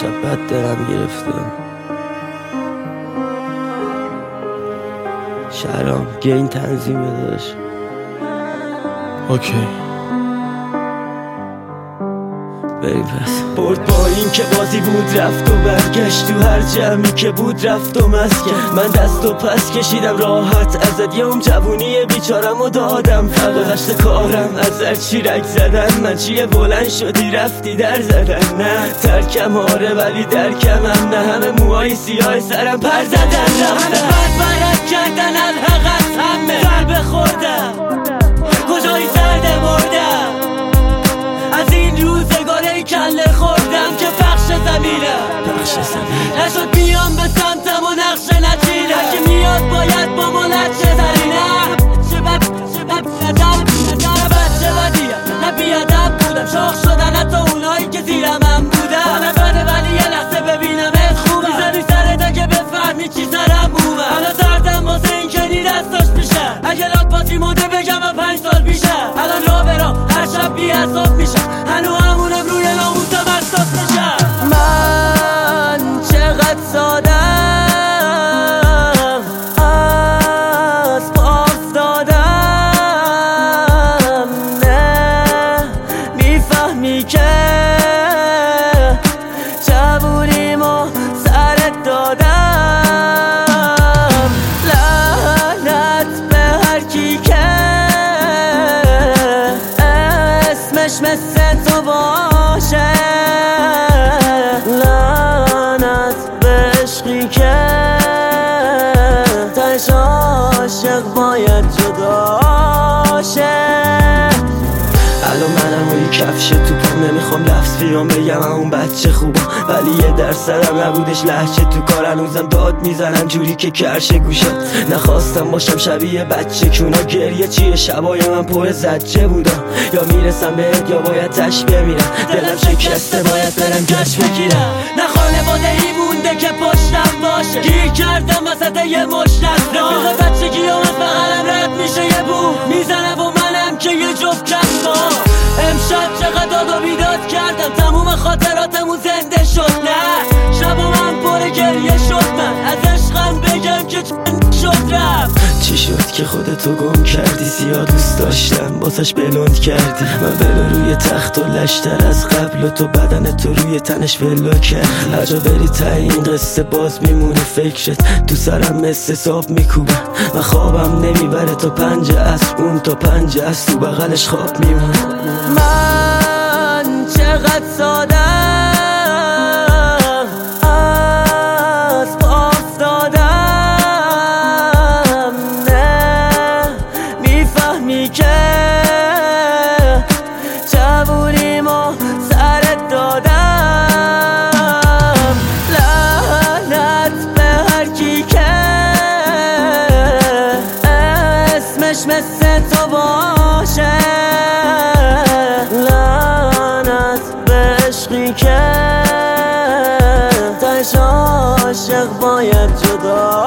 شب بد دلم گرفته. شهرام گین تنظیمه داشت. اوکی بریم پس. برد با این که بازی بود رفت و برگشت، تو هر جمعی که بود رفت و مسکن. من دست و پس کشیدم راحت ازت، یه جوونی بیچارم و دادم گذشت کارم از هر چی رک زدن. من چیه بلند شدی رفتی در زدن، نه ترکم آره ولی درکمم نه. همه موهای سیاه سرم پر زدن رفتن، همه بد برد کردن الحقت همه ضربه خوردم کجایی زرده مردم. از این روزگاره کله خوردم که پخش زمینم نشد بیام به سمتم و نقش نچینم. هرکی میاد باید با ملچه زرینم. بچه بدیم نه بیادب بودم، شاخ شدن حتی اونایی که زیرم هم بودم. همه بده ولی یه لحظه ببینمت خوبم، میزنی سرت اگه بفهمی چی سرم بومم. همه سردم واسه این کنی دستاش میشم، اگه لات پاسی موده بگم من 5 سال پیشم. الان را برام هر شب بی حساب میشم، هنو همونم روی ناموسم اساس میشم. من چقدر سادم از پاس دادم، نه میفهمی که جوونیمو سرت دادم. لعنت به هر کی که اسمش مثل تو باشه، لعنت به عشقی که تش عاشق باید جدا شه. الان منم و یه کفش تو پام، نمیخوام لفظ بیام بگم اون بچه خوبم، ولی یه درصدم نبودش لحچه تو کار. هنوزم داد میزنم جوری که کرشه گوشم. نخواستم باشم شبیه بچه کونا، گریه چیه شبای من پر زجه بودم. یا میرسم بهت یا باید تش بمیرم، دلم شکسته باید برم گشت بگیرم. نه خانواده ای مونده که پشتم باشه، گیر کردم وسط یه مشت رفت بچگی هم از بغلم رد میشه یه بو میزنم و منم که یه جفت کسبا. امشب چقدر داد و بیداد کردم، تموم خاطراتمون زنده شد. نه شبا من پر گریه شد، من از عشقم بگم که چند شد رفت. چی شد که خودتو گم کردی؟ زیاد دوست داشتم باسش بلند کردی. من ولو روی تخت و لشتر از قبل و تو بدن تو روی تنش ولو کردی. هر جا بری ته این قصه باز میمونه فکرت، تو سرم مثل صاف میکوبن. من خوابم نمیبره تا 5 عصر، اون تا 5 عصر تو بغلش خواب میمونه. من چقدر سادم از پاس دادم، نه میفهمی که جوونیمو سرت دادم. لعنت به هر کی که اسمش مثل تو باشه، لعنت به عشقی که تش عاشق باید جدا